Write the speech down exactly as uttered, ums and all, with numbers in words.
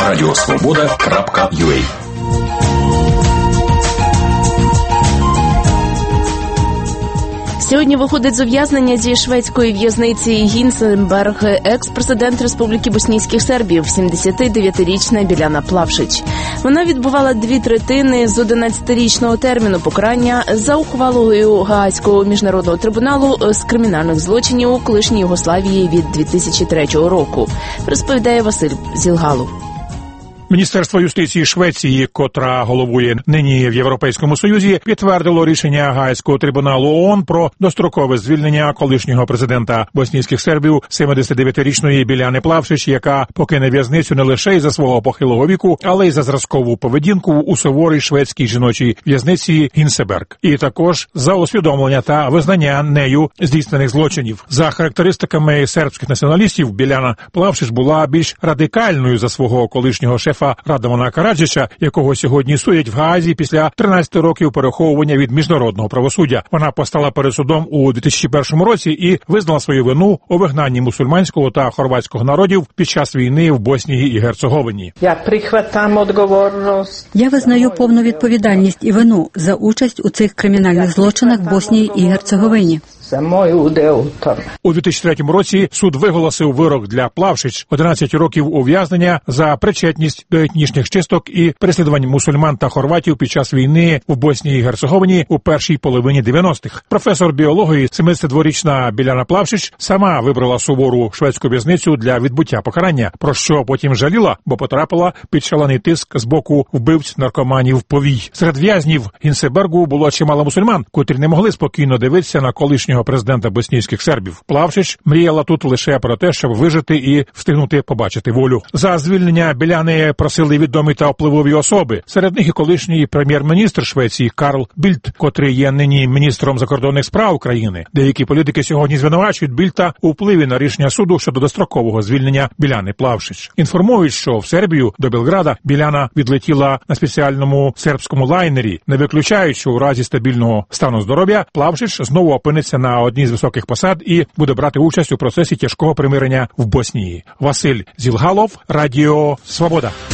радіо свобода крапка ю а. Сьогодні виходить з ув'язнення зі шведської в'язниці Гінсенберг екс-президент Республіки Боснійських Сербів, сімдесятидев'ятирічна Біляна Плавшич. Вона відбувала дві третини з одинадцятирічного терміну покарання за ухвалою Гаазького міжнародного трибуналу з кримінальних злочинів у колишній Югославії від дві тисячі третього року, розповідає Василь Зілгалов. Міністерство юстиції Швеції, котра головує нині в Європейському Союзі, підтвердило рішення Гаазького трибуналу ООН про дострокове звільнення колишнього президента боснійських сербів сімдесятидев'ятирічної Біляни Плавшич, яка покине в'язницю не лише із-за свого похилого віку, але й за зразкову поведінку у суворій шведській жіночій в'язниці Гінсенберг. І також за усвідомлення та визнання нею здійснених злочинів. За характеристиками сербських націоналістів, Біляна Плавшич була більш радикальною за свого колишнього шефа Радована Караджича, якого сьогодні судять в Гаазі після тринадцяти років переховування від міжнародного правосуддя. Вона постала перед судом у дві тисячі першому році і визнала свою вину у вигнанні мусульманського та хорватського народів під час війни в Боснії і Герцеговині. Я прихватам відповідальність. Я визнаю повну відповідальність і вину за участь у цих кримінальних злочинах в Боснії і Герцеговині. За мою удел. У дві тисячі третьому році суд виголосив вирок для Плавшич – одинадцять років ув'язнення за причетність до етнічних чисток і переслідувань мусульман та хорватів під час війни в Боснії і Герцеговині у першій половині дев'яностих. Професор біології, сімдесятидворічна Біляна Плавшич, сама вибрала сувору шведську в'язницю для відбуття покарання, про що потім жаліла, бо потрапила під шалений тиск з боку вбивць наркоманів повій. Серед в'язнів Гінсенбергу було чимало мусульман, котрі не могли спокійно дивитися на колишнього президента боснійських сербів. Плавшич мріяла тут лише про те, щоб вижити і встигнути побачити волю. За звільнення Біляни просили відомі та впливові особи. Серед них і колишній прем'єр-міністр Швеції Карл Більд, котрий є нині міністром закордонних справ країни. Деякі політики сьогодні звинувачують Більта у впливі на рішення суду щодо дострокового звільнення Біляни Плавшич. Інформують, що в Сербію до Белграда Біляна відлетіла на спеціальному сербському лайнері, не виключають, що у разі стабільного стану здоров'я Плавшич знову опиниться на одній з високих посад і буде брати участь у процесі тяжкого примирення в Боснії. Василь Зілгалов, Радіо Свобода.